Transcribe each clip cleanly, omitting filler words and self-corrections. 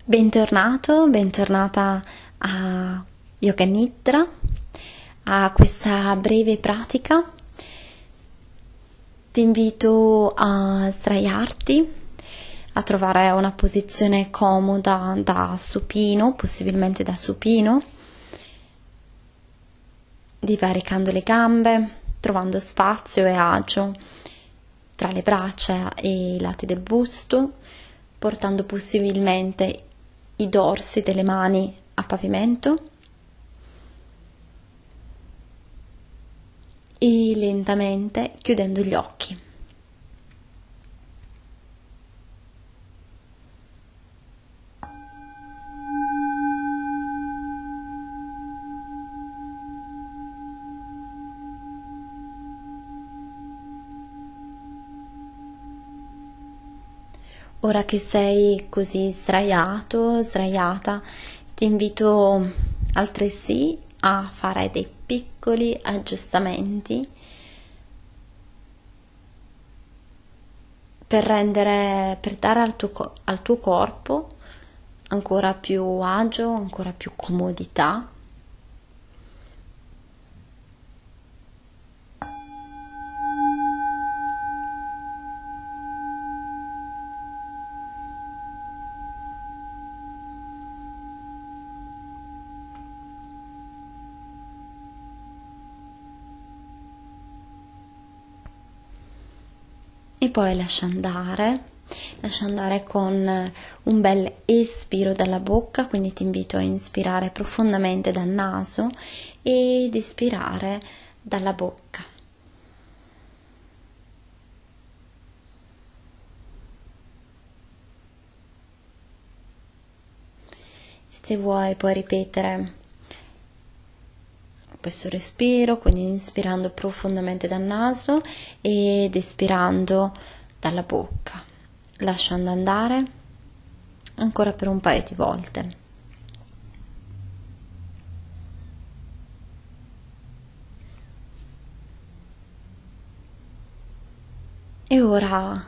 Bentornato, bentornata a Yoga Nidra, a questa breve pratica. Ti invito a sdraiarti, a trovare una posizione comoda da supino, possibilmente da supino, divaricando le gambe, trovando spazio e agio tra le braccia e i lati del busto, portando possibilmente i dorsi delle mani a pavimento e lentamente chiudendo gli occhi. Ora che sei così sdraiato, sdraiata, ti invito altresì a fare dei piccoli aggiustamenti per dare al tuo corpo ancora più agio, ancora più comodità. E poi lascia andare con un bel espiro dalla bocca, quindi ti invito a inspirare profondamente dal naso ed espirare dalla bocca. Se vuoi puoi ripetere questo respiro, quindi inspirando profondamente dal naso ed espirando dalla bocca, lasciando andare ancora per un paio di volte. E ora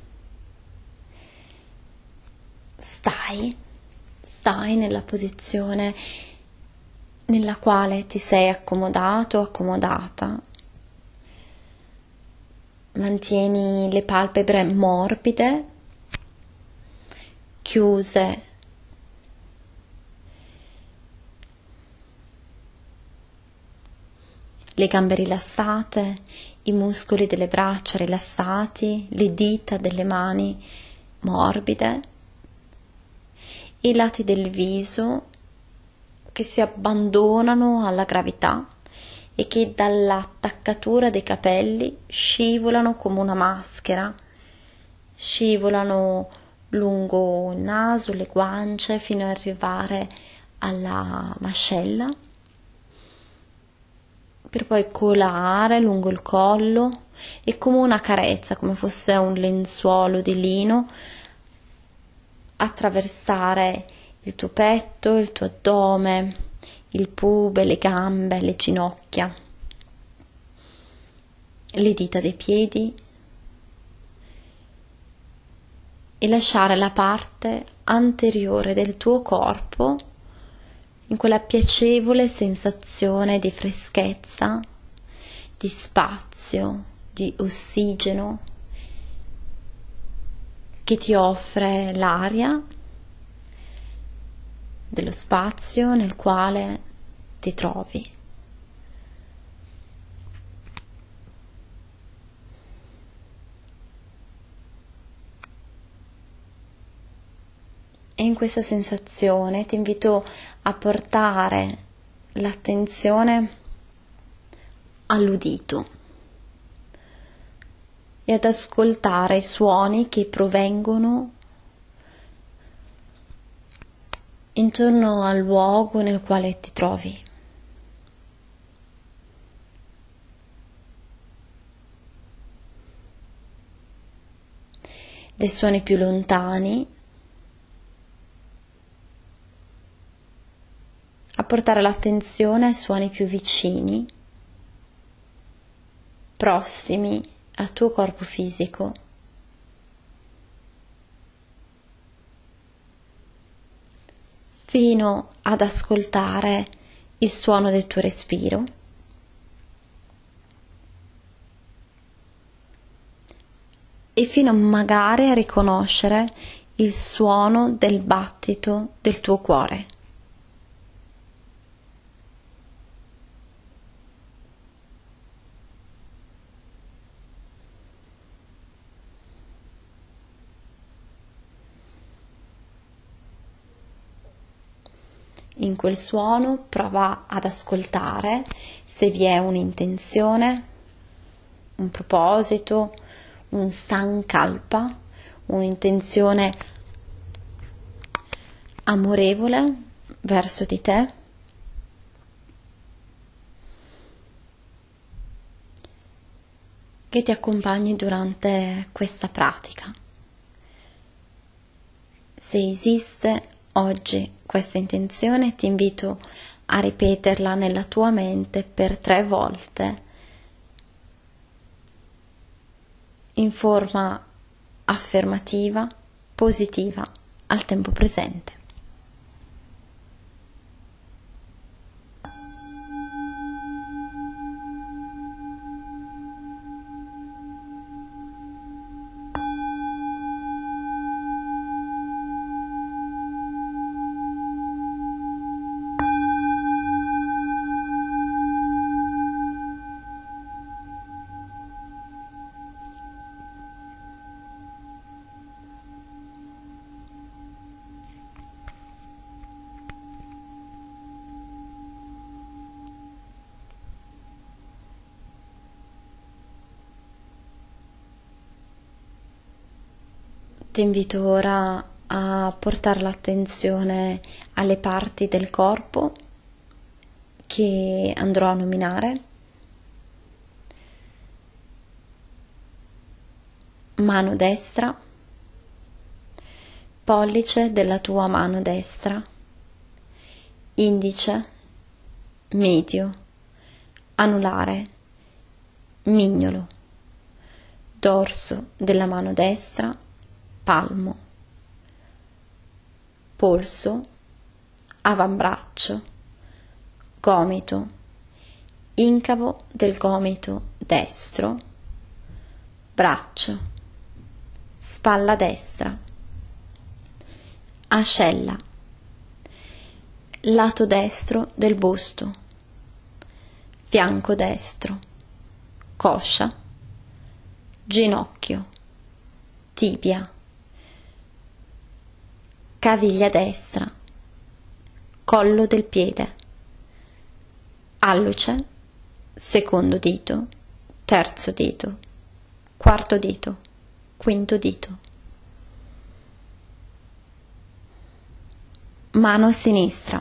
stai nella posizione nella quale ti sei accomodato o accomodata. Mantieni le palpebre morbide, chiuse, le gambe rilassate, i muscoli delle braccia rilassati, le dita delle mani morbide, i lati del viso che si abbandonano alla gravità e che dall'attaccatura dei capelli scivolano come una maschera, scivolano lungo il naso, le guance, fino ad arrivare alla mascella, per poi colare lungo il collo e come una carezza, come fosse un lenzuolo di lino, attraversare il tuo petto, il tuo addome, il pube, le gambe, le ginocchia, le dita dei piedi e lasciare la parte anteriore del tuo corpo in quella piacevole sensazione di freschezza, di spazio, di ossigeno che ti offre l'aria dello spazio nel quale ti trovi. E in questa sensazione ti invito a portare l'attenzione all'udito e ad ascoltare i suoni che provengono intorno al luogo nel quale ti trovi. Dei suoni più lontani, a portare l'attenzione ai suoni più vicini, prossimi al tuo corpo fisico. fino ad ascoltare il suono del tuo respiro e fino magari a riconoscere il suono del battito del tuo cuore. In quel suono prova ad ascoltare se vi è un'intenzione, un proposito, un sankalpa, un'intenzione amorevole verso di te. Che ti accompagni durante questa pratica. Se esiste oggi questa intenzione, ti invito a ripeterla nella tua mente per 3 volte in forma affermativa, positiva, al tempo presente. Ti invito ora a portare l'attenzione alle parti del corpo che andrò a nominare. Mano destra, pollice della tua mano destra, indice, medio, anulare, mignolo, dorso della mano destra, palmo, polso, avambraccio, gomito, incavo del gomito destro, braccio, spalla destra, ascella, lato destro del busto, fianco destro, coscia, ginocchio, tibia, caviglia destra, collo del piede, alluce, secondo dito, terzo dito, quarto dito, quinto dito. Mano sinistra,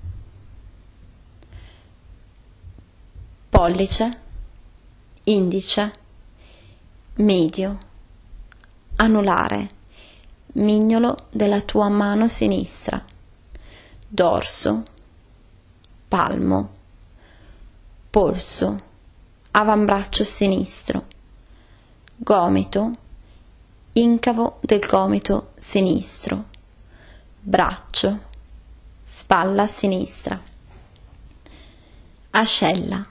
pollice, indice, medio, anulare, mignolo della tua mano sinistra, dorso, palmo, polso, avambraccio sinistro, gomito, incavo del gomito sinistro, braccio, spalla sinistra, ascella,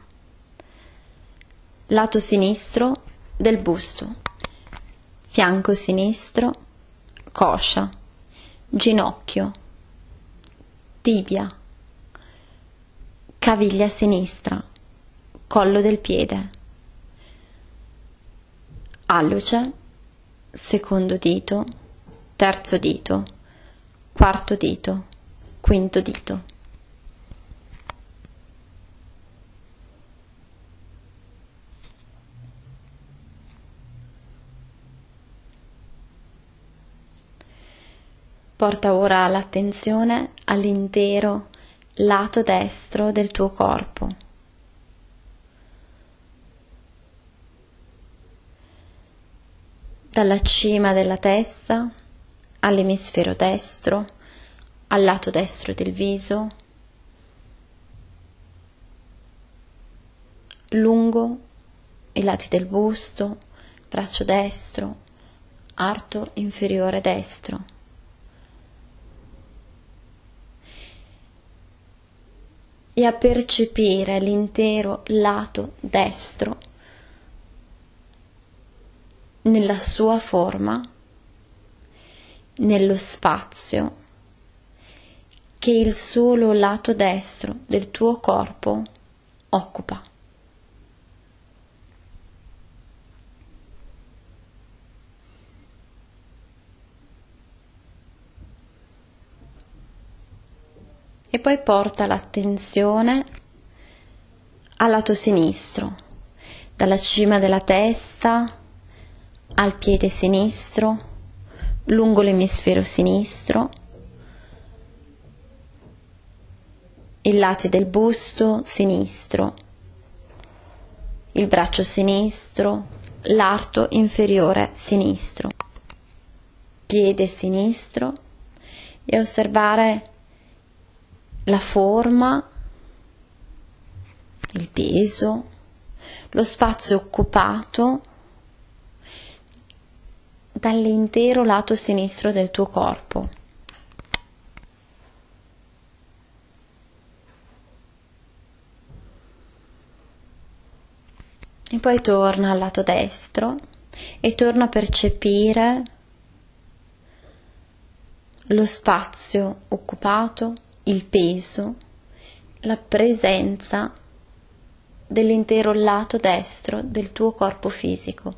lato sinistro del busto, fianco sinistro, coscia, ginocchio, tibia, caviglia sinistra, collo del piede, alluce, secondo dito, terzo dito, quarto dito, quinto dito. Porta ora l'attenzione all'intero lato destro del tuo corpo. Dalla cima della testa all'emisfero destro, al lato destro del viso, lungo i lati del busto, braccio destro, arto inferiore destro. e a percepire l'intero lato destro nella sua forma, nello spazio che il solo lato destro del tuo corpo occupa. E poi porta l'attenzione al lato sinistro, dalla cima della testa al piede sinistro, lungo l'emisfero sinistro, i lati del busto sinistro, il braccio sinistro, l'arto inferiore sinistro, piede sinistro, e osservare la forma, il peso, lo spazio occupato dall'intero lato sinistro del tuo corpo. E poi torna al lato destro e torna a percepire lo spazio occupato, il peso, la presenza dell'intero lato destro del tuo corpo fisico.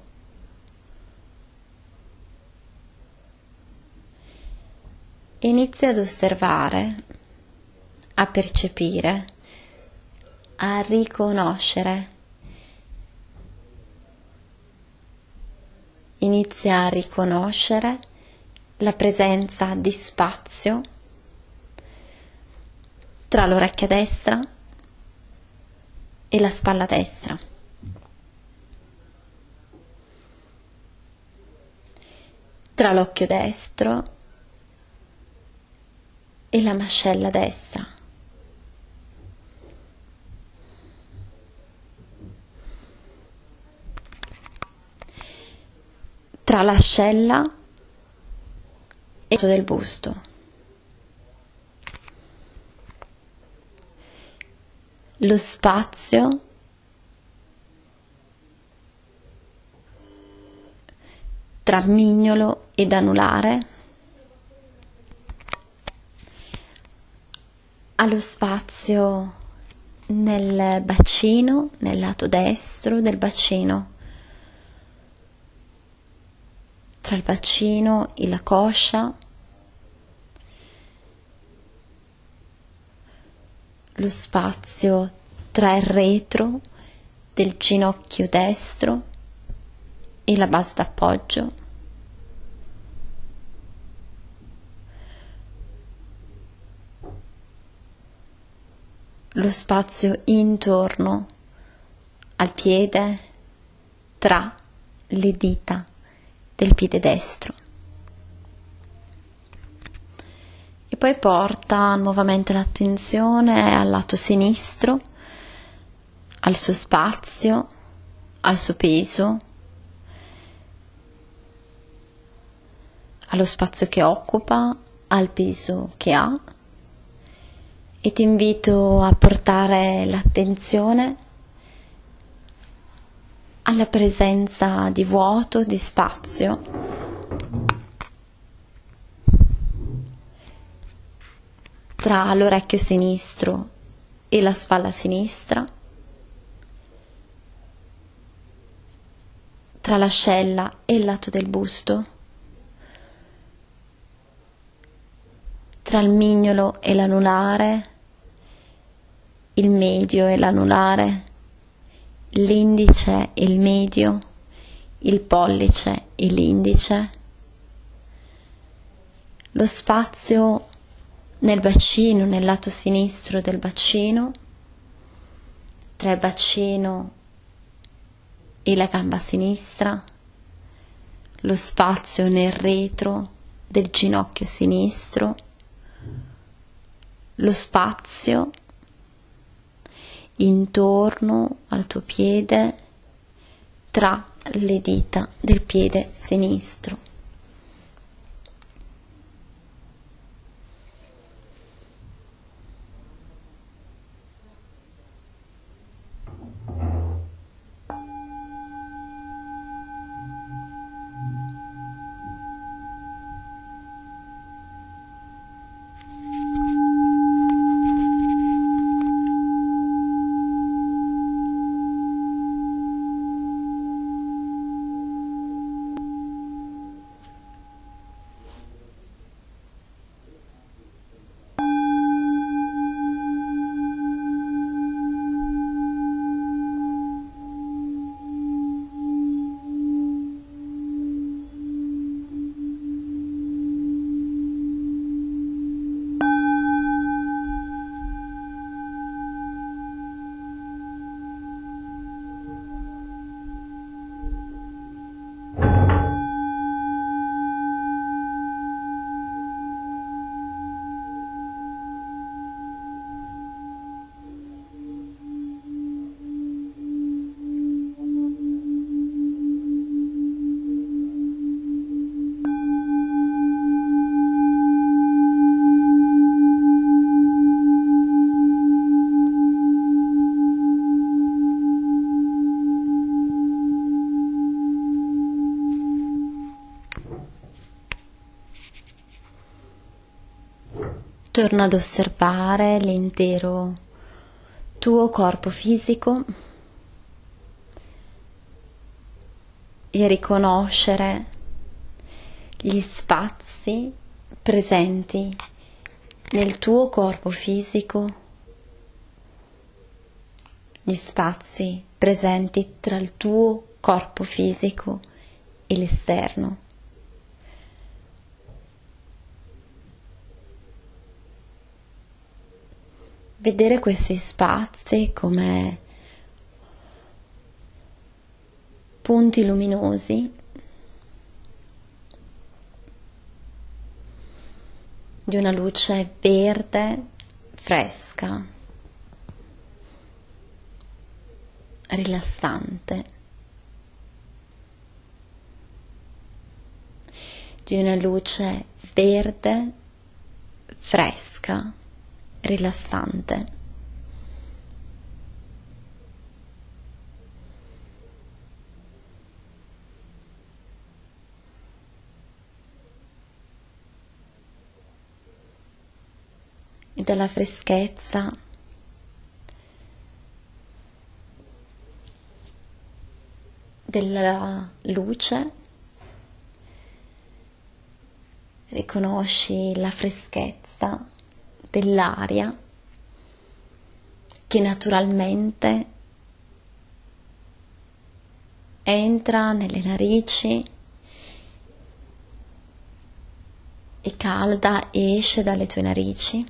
E inizia ad osservare, a percepire, a riconoscere. Inizia a riconoscere la presenza di spazio tra l'orecchia destra e la spalla destra. Tra l'occhio destro e la mascella destra. Tra l'ascella e del busto. Lo spazio tra mignolo ed anulare, allo spazio nel bacino, nel lato destro del bacino, tra il bacino e la coscia, lo spazio tra il retro del ginocchio destro e la base d'appoggio, lo spazio intorno al piede, tra le dita del piede destro. E poi porta nuovamente l'attenzione al lato sinistro, al suo spazio, al suo peso, allo spazio che occupa, al peso che ha, e ti invito a portare l'attenzione alla presenza di vuoto, di spazio tra l'orecchio sinistro e la spalla sinistra, tra l'ascella e il lato del busto, tra il mignolo e l'anulare, il medio e l'anulare, l'indice e il medio, il pollice e l'indice, lo spazio nel bacino, nel lato sinistro del bacino, tra il bacino e la gamba sinistra, lo spazio nel retro del ginocchio sinistro, lo spazio intorno al tuo piede, tra le dita del piede sinistro. Torna ad osservare l'intero tuo corpo fisico e riconoscere gli spazi presenti nel tuo corpo fisico, gli spazi presenti tra il tuo corpo fisico e l'esterno. Vedere questi spazi come punti luminosi di una luce verde, fresca, rilassante, di una luce verde, fresca, rilassante. E dalla freschezza della luce riconosci la freschezza dell'aria che naturalmente entra nelle narici e calda esce dalle tue narici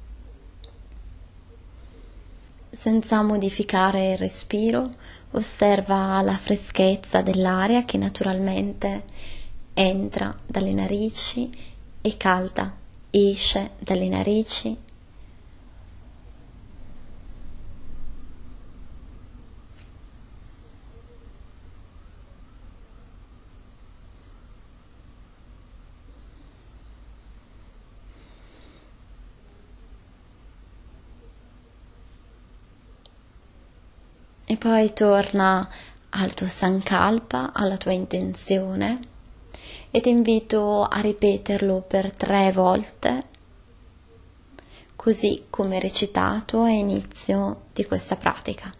senza modificare il respiro. Osserva la freschezza dell'aria che naturalmente entra dalle narici e calda esce dalle narici. E poi torna al tuo sankalpa, alla tua intenzione, e ti invito a ripeterlo per 3 volte, così come recitato a inizio di questa pratica.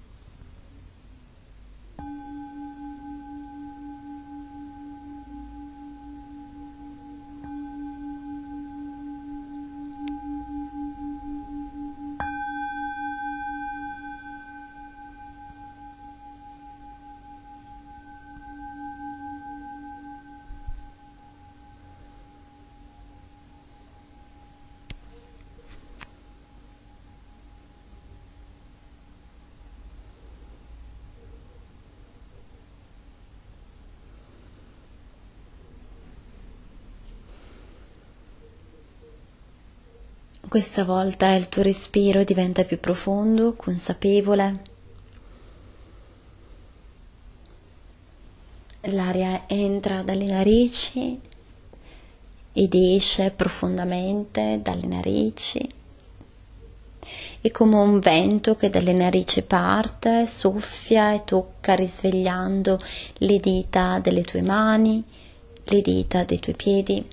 Questa volta il tuo respiro diventa più profondo, consapevole. L'aria entra dalle narici ed esce profondamente dalle narici. È come un vento che dalle narici parte, soffia e tocca, risvegliando le dita delle tue mani, le dita dei tuoi piedi.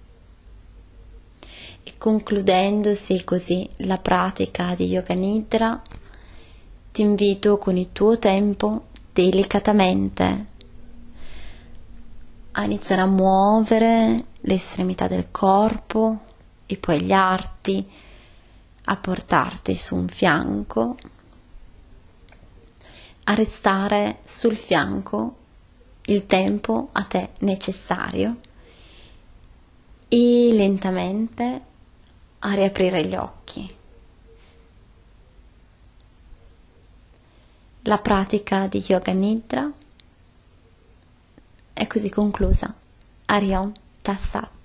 E concludendosi così la pratica di Yoga Nidra, ti invito con il tuo tempo delicatamente a iniziare a muovere le estremità del corpo e poi gli arti, a portarti su un fianco, a restare sul fianco il tempo a te necessario e lentamente a riaprire gli occhi. La pratica di Yoga Nidra è così conclusa. Hariom Tassat.